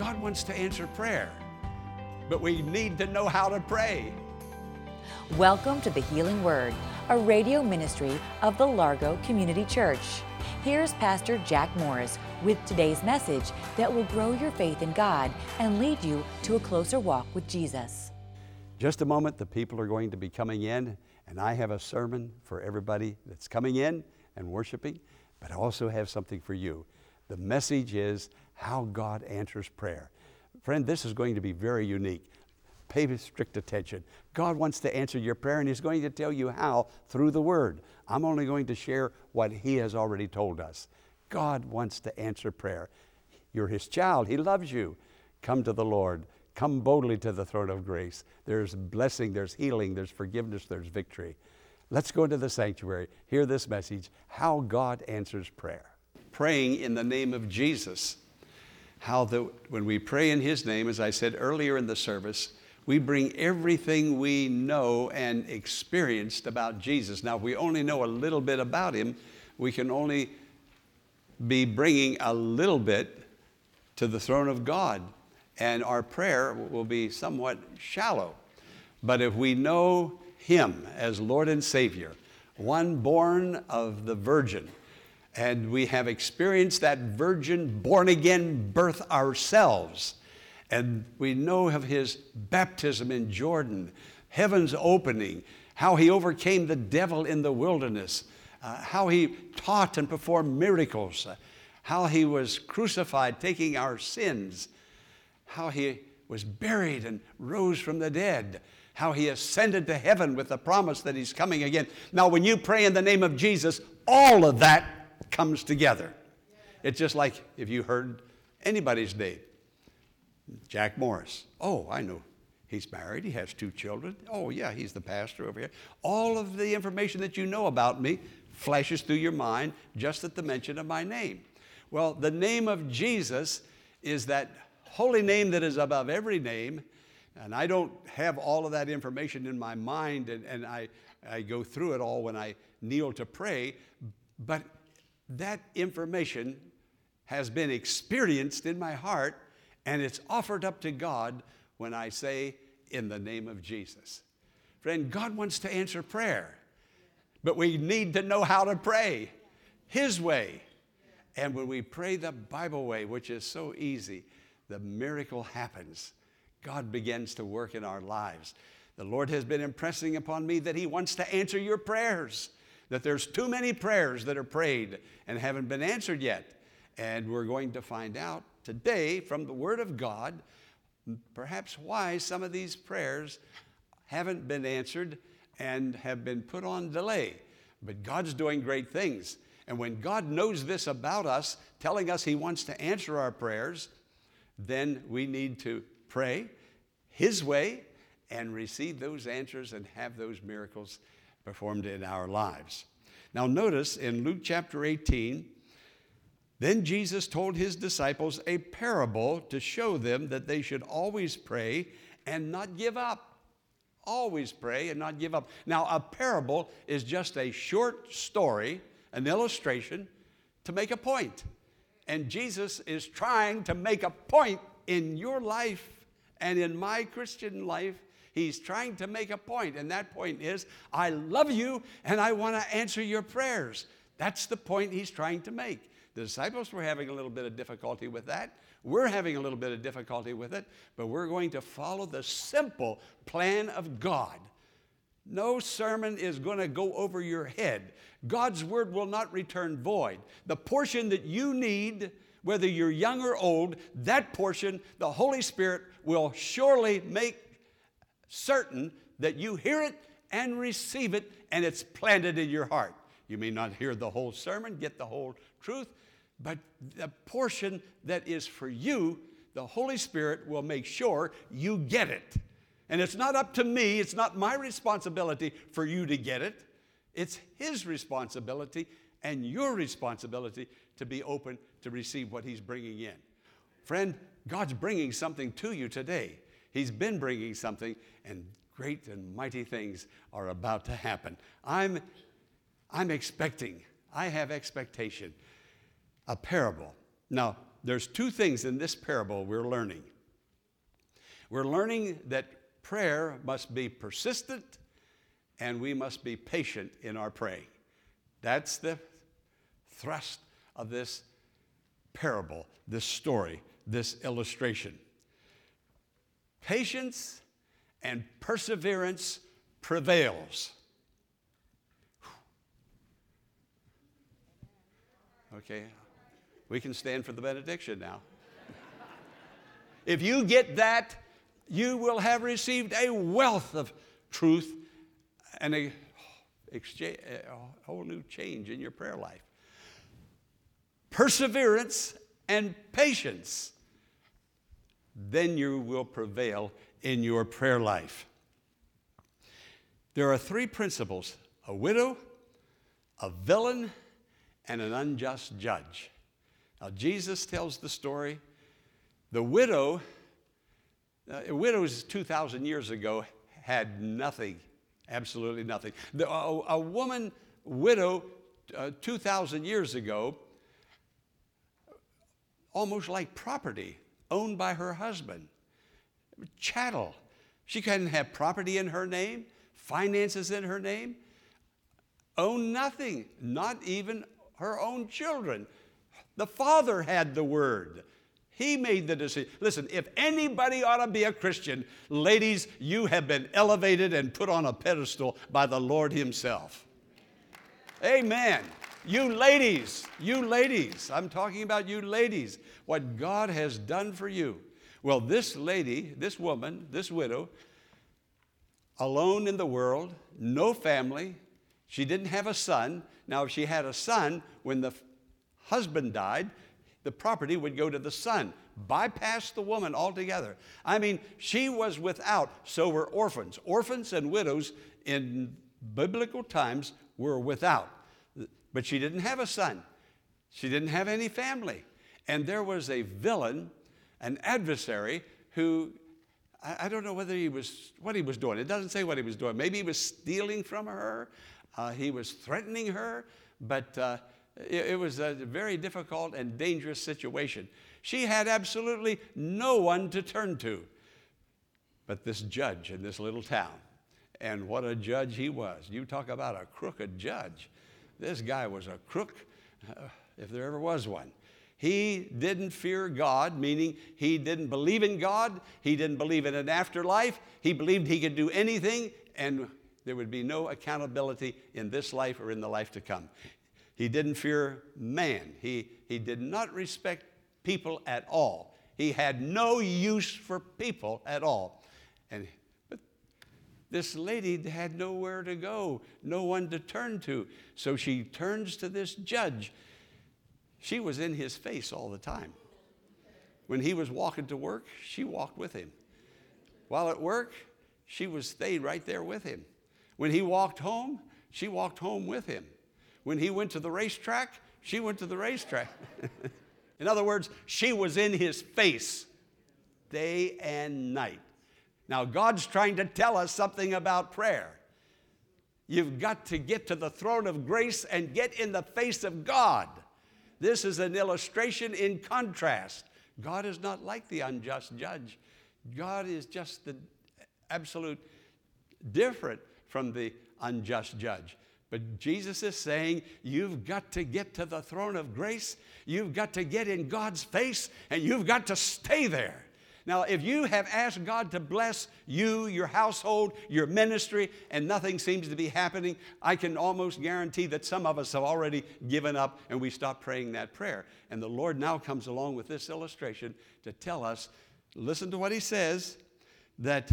God wants to answer prayer, but we need to know how to pray. Welcome to the Healing Word, a radio ministry of the Largo Community Church. Here's Pastor Jack Morris with today's message that will grow your faith in God and lead you to a closer walk with Jesus. Just a moment, the people are going to be coming in, and I have a sermon for everybody that's coming in and worshiping, but I also have something for you. The message is how God answers prayer. Friend, this is going to be very unique. Pay strict attention. God wants to answer your prayer, and He's going to tell you how through the Word. I'm only going to share what He has already told us. God wants to answer prayer. You're His child. He loves you. Come to the Lord. Come boldly to the throne of grace. There's blessing, there's healing, there's forgiveness, there's victory. Let's go into the sanctuary. Hear this message, how God answers prayer. Praying in the name of Jesus. When we pray in His name, as I said earlier in the service, we bring everything we know and experienced about Jesus. Now, if we only know a little bit about Him, we can only be bringing a little bit to the throne of God, and our prayer will be somewhat shallow. But if we know Him as Lord and Savior, one born of the Virgin, and we have experienced that virgin born-again birth ourselves, and we know of His baptism in Jordan, heaven's opening, how He overcame the devil in the wilderness, how He taught and performed miracles, how He was crucified taking our sins, how He was buried and rose from the dead, how He ascended to heaven with the promise that He's coming again. Now, when you pray in the name of Jesus, all of that comes together. It's just like if you heard anybody's name. Jack Morris. Oh, I know. He's married. He has 2 children. Oh, yeah, he's the pastor over here. All of the information that you know about me flashes through your mind just at the mention of my name. Well, the name of Jesus is that holy name that is above every name, and I don't have all of that information in my mind, and I go through it all when I kneel to pray, but that information has been experienced in my heart, and it's offered up to God when I say, in the name of Jesus. Friend, God wants to answer prayer, but we need to know how to pray His way. And when we pray the Bible way, which is so easy, the miracle happens. God begins to work in our lives. The Lord has been impressing upon me that He wants to answer your prayers, that there's too many prayers that are prayed and haven't been answered yet. And we're going to find out today from the Word of God perhaps why some of these prayers haven't been answered and have been put on delay. But God's doing great things. And when God knows this about us, telling us He wants to answer our prayers, then we need to pray His way and receive those answers and have those miracles performed in our lives. Now notice in Luke chapter 18, then Jesus told His disciples a parable to show them that they should always pray and not give up. Always pray and not give up. Now, a parable is just a short story, an illustration to make a point. And Jesus is trying to make a point in your life and in my Christian life. He's trying to make a point, and that point is, I love you and I want to answer your prayers. That's the point He's trying to make. The disciples were having a little bit of difficulty with that. We're having a little bit of difficulty with it, but we're going to follow the simple plan of God. No sermon is going to go over your head. God's word will not return void. The portion that you need, whether you're young or old, that portion, the Holy Spirit will surely make certain that you hear it and receive it, and it's planted in your heart. You may not hear the whole sermon, get the whole truth, but the portion that is for you, the Holy Spirit will make sure you get it. And it's not up to me, it's not my responsibility for you to get it. It's His responsibility and your responsibility to be open to receive what He's bringing in. Friend, God's bringing something to you today. He's been bringing something, and great and mighty things are about to happen. I'm expecting, I have expectation, a parable. Now, there's two things in this parable we're learning. We're learning that prayer must be persistent and we must be patient in our praying. That's the thrust of this parable, this story, this illustration. Patience and perseverance prevails. Okay, we can stand for the benediction now. If you get that, you will have received a wealth of truth and a whole new change in your prayer life. Perseverance and patience, then you will prevail in your prayer life. There are three principles: a widow, a villain, and an unjust judge. Now, Jesus tells the story. The widows 2,000 years ago had nothing, absolutely nothing. A woman widow 2,000 years ago, almost like property owned by her husband, chattel. She couldn't have property in her name, finances in her name, owned nothing, not even her own children. The father had the word. He made the decision. Listen, if anybody ought to be a Christian, ladies, you have been elevated and put on a pedestal by the Lord himself. Amen. You ladies, I'm talking about you ladies, what God has done for you. Well, this lady, this woman, this widow, alone in the world, no family, she didn't have a son. Now, if she had a son, when the husband died, the property would go to the son. Bypass the woman altogether. I mean, she was without, so were orphans. Orphans and widows in biblical times were without. But she didn't have a son. She didn't have any family. And there was a villain, an adversary, who, I don't know what he was doing. It doesn't say what he was doing. Maybe he was stealing from her. He was threatening her. But it was a very difficult and dangerous situation. She had absolutely no one to turn to but this judge in this little town. And what a judge he was. You talk about a crooked judge. This guy was a crook, if there ever was one. He didn't fear God, meaning he didn't believe in God. He didn't believe in an afterlife. He believed he could do anything, and there would be no accountability in this life or in the life to come. He didn't fear man. He did not respect people at all. He had no use for people at all. But this lady had nowhere to go, no one to turn to. So she turns to this judge. She was in his face all the time. When he was walking to work, she walked with him. While at work, she stayed right there with him. When he walked home, she walked home with him. When he went to the racetrack, she went to the racetrack. In other words, she was in his face day and night. Now, God's trying to tell us something about prayer. You've got to get to the throne of grace and get in the face of God. This is an illustration in contrast. God is not like the unjust judge. God is just the absolute different from the unjust judge. But Jesus is saying, you've got to get to the throne of grace. You've got to get in God's face, and you've got to stay there. Now, if you have asked God to bless you, your household, your ministry, and nothing seems to be happening, I can almost guarantee that some of us have already given up and we stopped praying that prayer. And the Lord now comes along with this illustration to tell us, listen to what he says, that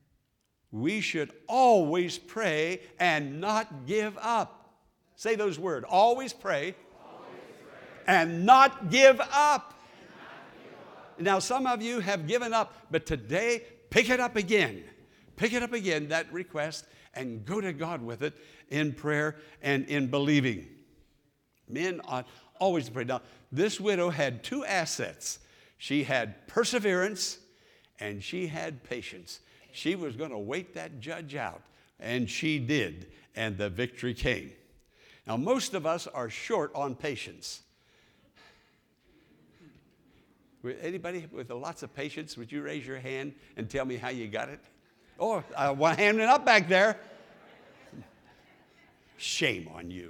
we should always pray and not give up. Say those words, always pray, and not give up. Now, some of you have given up, but today, pick it up again. Pick it up again, that request, and go to God with it in prayer and in believing. Men ought always to pray. Now, this widow had two assets. She had perseverance, and she had patience. She was going to wait that judge out, and she did, and the victory came. Now, most of us are short on patience. Anybody with lots of patience, would you raise your hand and tell me how you got it? Oh, one hand up back there. Shame on you.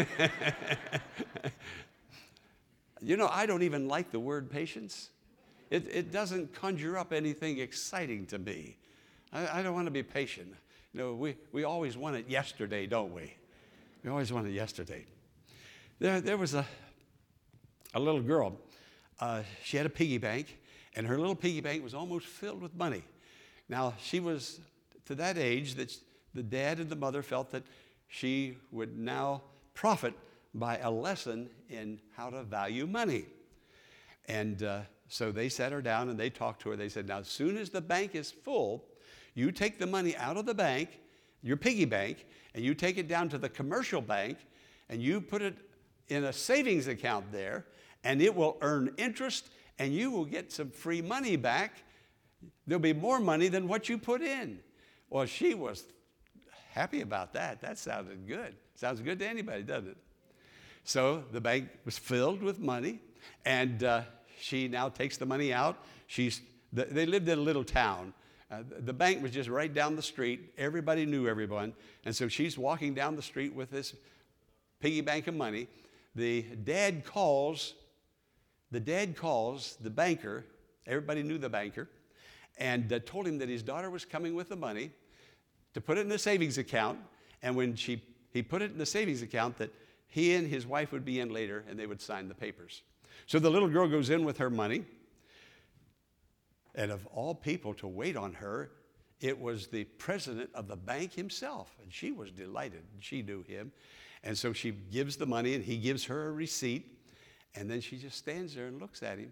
You know, I don't even like the word patience. It doesn't conjure up anything exciting to me. I don't want to be patient. You know, we always want it yesterday, don't we? We always want it yesterday. There was a little girl. She had a piggy bank, and her little piggy bank was almost filled with money. Now, she was to that age that the dad and the mother felt that she would now profit by a lesson in how to value money. And so they sat her down and they talked to her. They said, now, as soon as the bank is full, you take the money out of the bank, your piggy bank, and you take it down to the commercial bank, and you put it in a savings account there, and it will earn interest, and you will get some free money back. There'll be more money than what you put in. Well, she was happy about that. That sounded good. Sounds good to anybody, doesn't it? So the bank was filled with money, and she now takes the money out. They lived in a little town. The bank was just right down the street. Everybody knew everyone. And so she's walking down the street with this piggy bank of money. The dad calls the banker. Everybody knew the banker, and told him that his daughter was coming with the money to put it in the savings account. And when he put it in the savings account, that he and his wife would be in later, and they would sign the papers. So the little girl goes in with her money. And of all people to wait on her, it was the president of the bank himself. And she was delighted. She knew him. And so she gives the money, and he gives her a receipt. And then she just stands there and looks at him.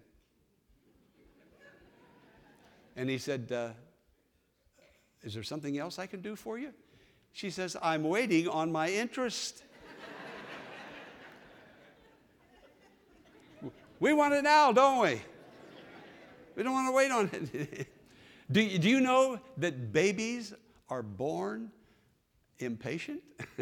And he said, is there something else I can do for you? She says, I'm waiting on my interest. We want it now, don't we? We don't want to wait on it. Do you know that babies are born impatient?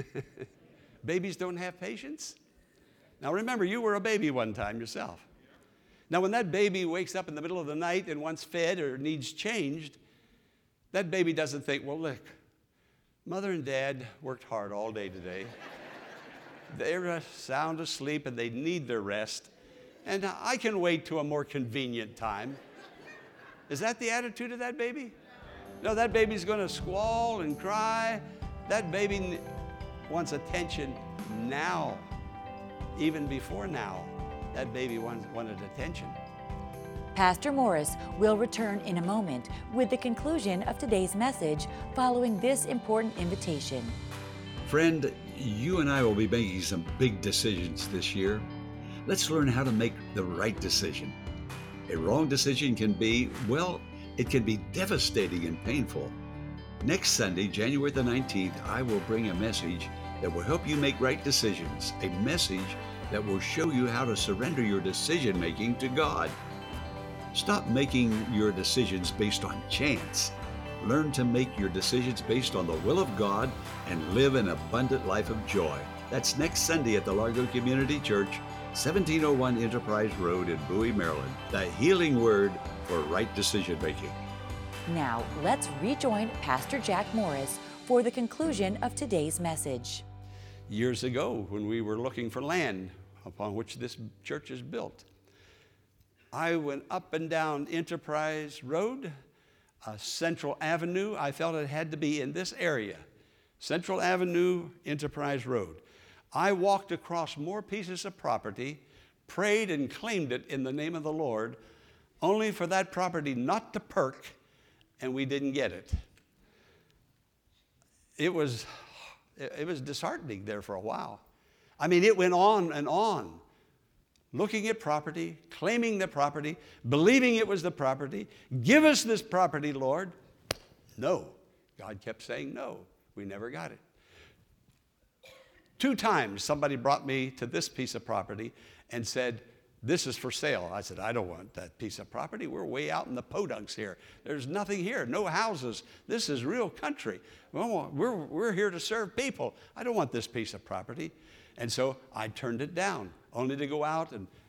Babies don't have patience. Now remember, you were a baby one time yourself. Now when that baby wakes up in the middle of the night and wants fed or needs changed, that baby doesn't think, well, look, Mother and Dad worked hard all day today. They're sound asleep and they need their rest. And I can wait to a more convenient time. Is that the attitude of that baby? No, that baby's going to squall and cry. That baby wants attention now. Even before now, that baby wanted attention. Pastor Morris will return in a moment with the conclusion of today's message following this important invitation. Friend, you and I will be making some big decisions this year. Let's learn how to make the right decision. A wrong decision can be, well, it can be devastating and painful. Next Sunday, January the 19th, I will bring a message that will help you make right decisions, a message that will show you how to surrender your decision-making to God. Stop making your decisions based on chance. Learn to make your decisions based on the will of God and live an abundant life of joy. That's next Sunday at the Largo Community Church, 1701 Enterprise Road in Bowie, Maryland. The healing word for right decision making. Now, let's rejoin Pastor Jack Morris for the conclusion of today's message. Years ago, when we were looking for land upon which this church is built, I went up and down Enterprise Road, Central Avenue. I felt it had to be in this area. Central Avenue, Enterprise Road. I walked across more pieces of property, prayed and claimed it in the name of the Lord, only for that property not to perk, and we didn't get it. It was disheartening there for a while. I mean, it went on and on, looking at property, claiming the property, believing it was the property. Give us this property, Lord. No. God kept saying no. We never got it. 2 times somebody brought me to this piece of property and said, this is for sale. I said, I don't want that piece of property. We're way out in the podunks here. There's nothing here, no houses. This is real country. Well, we're here to serve people. I don't want this piece of property. And so I turned it down, only to go out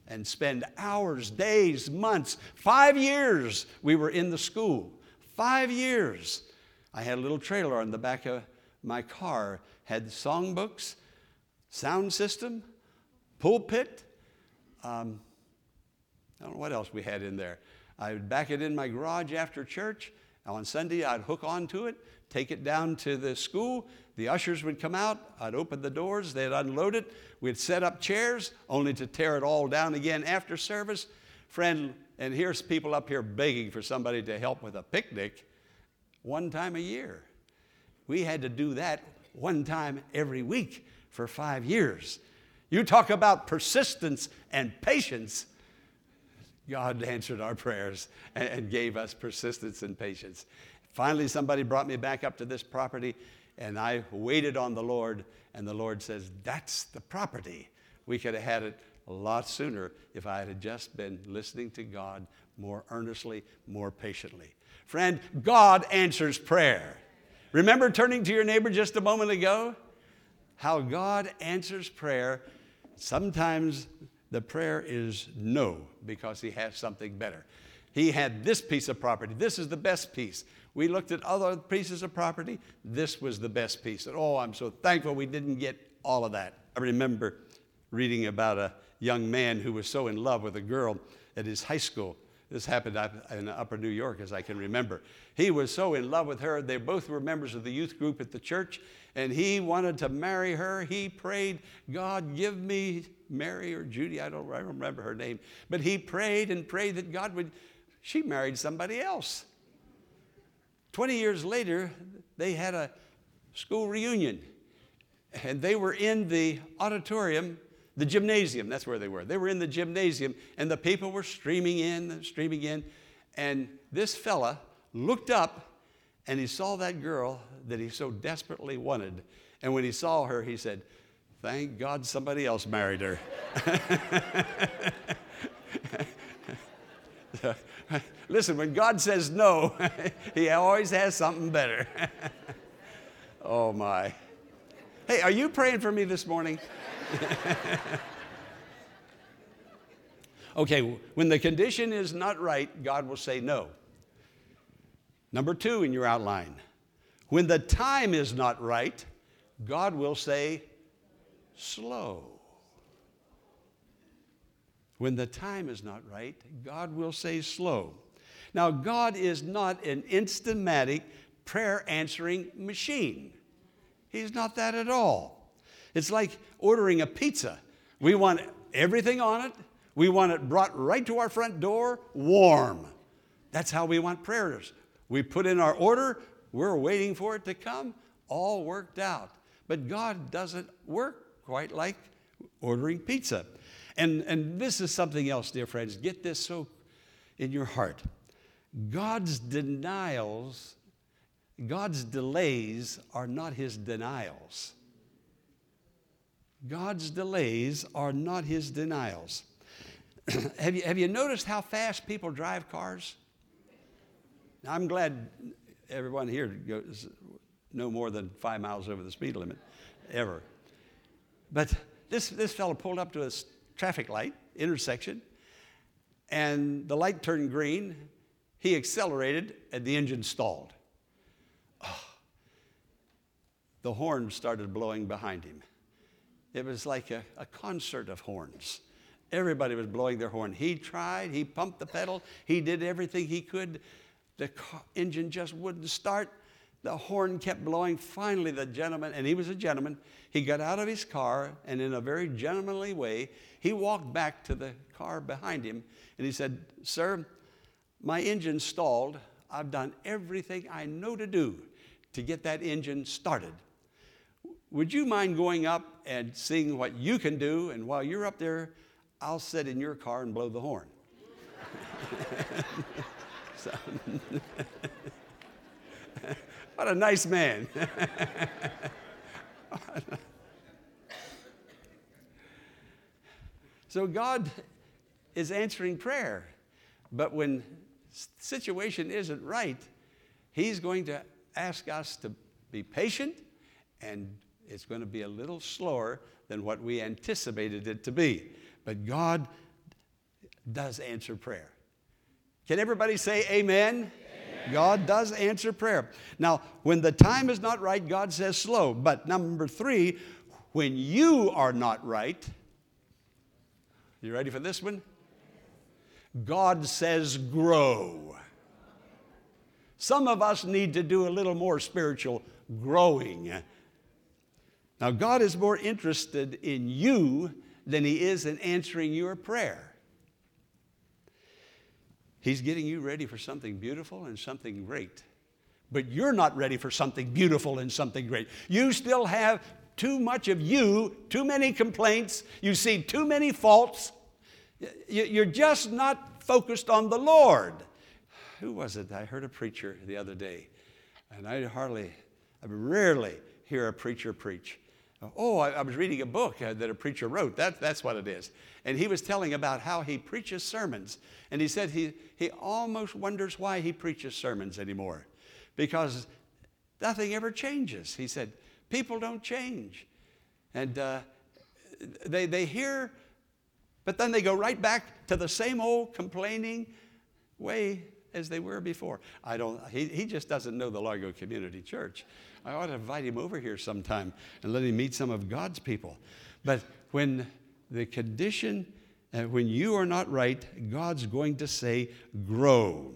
and spend hours, days, months. 5 years we were in the school. 5 years. I had a little trailer on the back of my car, had songbooks, sound system, pulpit. I don't know what else we had in there. I would back it in my garage after church. On Sunday, I'd hook onto it, take it down to the school. The ushers would come out. I'd open the doors. They'd unload it. We'd set up chairs, only to tear it all down again after service. Friend, and here's people up here begging for somebody to help with a picnic one time a year. We had to do that one time every week for 5 years. You talk about persistence and patience. God answered our prayers and gave us persistence and patience. Finally, somebody brought me back up to this property, and I waited on the Lord, and the Lord says, that's the property. We could have had it a lot sooner if I had just been listening to God more earnestly, more patiently. Friend, God answers prayer. Remember turning to your neighbor just a moment ago? How God answers prayer. Sometimes the prayer is no, because he has something better. He had this piece of property. This is the best piece. We looked at other pieces of property. This was the best piece. And oh, I'm so thankful we didn't get all of that. I remember reading about a young man who was so in love with a girl at his high school. This happened in Upper New York, as I can remember. He was so in love with her. They both were members of the youth group at the church, and he wanted to marry her. He prayed, God, give me Mary or Judy. I don't remember her name. But he prayed and prayed that God would. She married somebody else. 20 years later, they had a school reunion, and they were in the auditorium, the gymnasium. That's where they were. They were in the gymnasium, and the people were streaming in, and this fella looked up, and he saw that girl that he so desperately wanted. And when he saw her, he said, thank God somebody else married her. Listen, when God says no, he always has something better. Oh, my. Hey, are you praying for me this morning? Okay, when the condition is not right, God will say no. Number 2 in your outline, when the time is not right, God will say slow. When the time is not right, God will say slow. Now, God is not an instamatic prayer answering machine. He's not that at all. It's like ordering a pizza. We want everything on it. We want it brought right to our front door, warm. That's how we want prayers. We put in our order. We're waiting for it to come, all worked out. But God doesn't work quite like ordering pizza. And this is something else, dear friends. Get this so in your heart. God's delays are not his denials. God's delays are not his denials. Have you noticed how fast people drive cars? Now, I'm glad everyone here goes no more than 5 miles over the speed limit, ever. But this fellow pulled up to a traffic light, intersection, and the light turned green. He accelerated, and the engine stalled. Oh, the horn started blowing behind him. It was like a concert of horns. Everybody was blowing their horn. He tried. He pumped the pedal. He did everything he could. The engine just wouldn't start. The horn kept blowing. Finally, the gentleman, and he was a gentleman, he got out of his car, and in a very gentlemanly way, he walked back to the car behind him, and he said, "Sir, my engine stalled. I've done everything I know to do to get that engine started. Would you mind going up and seeing what you can do? And while you're up there, I'll sit in your car and blow the horn." So, what a nice man. So God is answering prayer, but when the situation isn't right, he's going to ask us to be patient, and it's going to be a little slower than what we anticipated it to be. But God does answer prayer. Can everybody say amen? Amen. God does answer prayer. Now, when the time is not right, God says slow. But number 3, when you are not right, you ready for this one? God says grow. Some of us need to do a little more spiritual growing. Now, God is more interested in you than He is in answering your prayer. He's getting you ready for something beautiful and something great. But you're not ready for something beautiful and something great. You still have too much of you, too many complaints. You see too many faults. You're just not focused on the Lord. Who was it? I heard a preacher the other day, and I rarely hear a preacher preach. I was reading a book that a preacher wrote. That's what it is. And he was telling about how he preaches sermons. And he said he almost wonders why he preaches sermons anymore. Because nothing ever changes. He said, people don't change. And they hear, but then they go right back to the same old complaining way as they were before. He just doesn't know the Largo Community Church. I ought to invite him over here sometime and let him meet some of God's people. But when the condition, when you are not right, God's going to say, grow.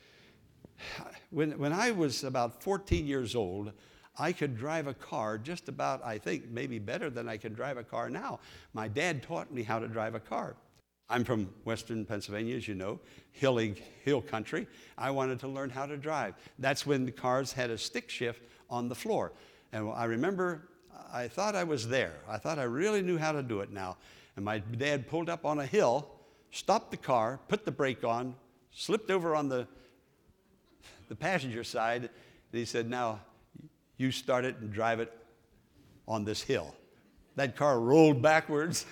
When I was about 14 years old, I could drive a car just about, I think, maybe better than I can drive a car now. My dad taught me how to drive a car. I'm from western Pennsylvania, as you know, hill country. I wanted to learn how to drive. That's when the cars had a stick shift on the floor. And I remember I thought I was there. I thought I really knew how to do it now. And my dad pulled up on a hill, stopped the car, put the brake on, slipped over on the passenger side, and he said, now you start it and drive it on this hill. That car rolled backwards.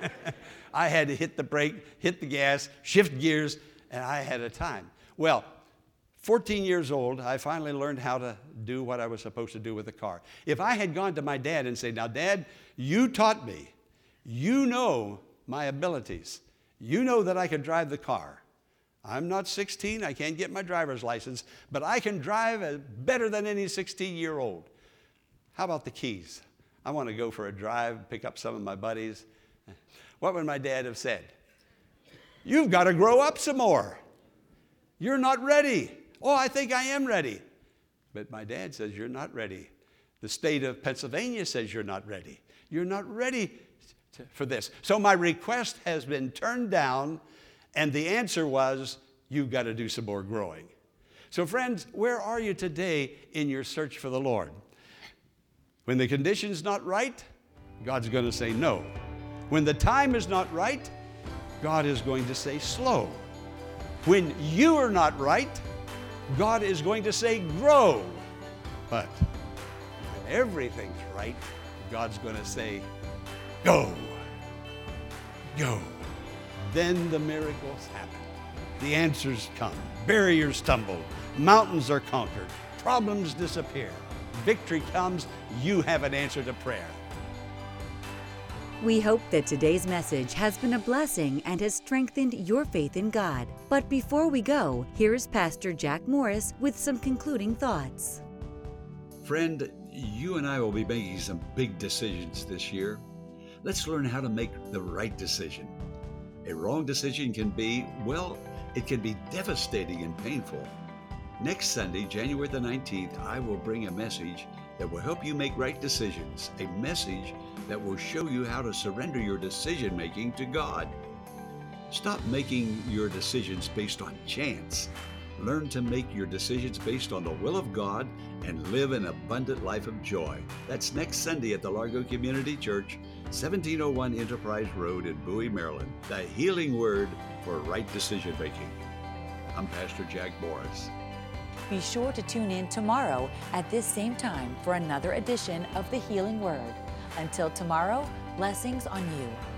I had to hit the brake, hit the gas, shift gears, and I had a time. Well, 14 years old, I finally learned how to do what I was supposed to do with the car. If I had gone to my dad and said, now, Dad, you taught me. You know my abilities. You know that I can drive the car. I'm not 16. I can't get my driver's license, but I can drive better than any 16-year-old. How about the keys? I want to go for a drive, pick up some of my buddies. What would my dad have said? You've got to grow up some more. You're not ready. Oh, I think I am ready. But my dad says you're not ready. The state of Pennsylvania says you're not ready. You're not ready for this. So my request has been turned down, and the answer was, you've got to do some more growing. So friends, where are you today in your search for the Lord? When the condition's not right, God's going to say no. When the time is not right, God is going to say slow. When you are not right, God is going to say grow. But when everything's right, God's going to say go. Go. Then the miracles happen. The answers come. Barriers tumble. Mountains are conquered. Problems disappear. Victory comes. You have an answer to prayer. We hope that today's message has been a blessing and has strengthened your faith in God. But before we go, here is Pastor Jack Morris with some concluding thoughts. Friend, you and I will be making some big decisions this year. Let's learn how to make the right decision. A wrong decision can be, it can be devastating and painful. Next Sunday, January the 19th, I will bring a message that will help you make right decisions, a message that will show you how to surrender your decision-making to God. Stop making your decisions based on chance. Learn to make your decisions based on the will of God and live an abundant life of joy. That's next Sunday at the Largo Community Church, 1701 Enterprise Road in Bowie, Maryland. The healing word for right decision-making. I'm Pastor Jack Morris. Be sure to tune in tomorrow at this same time for another edition of The Healing Word. Until tomorrow, blessings on you.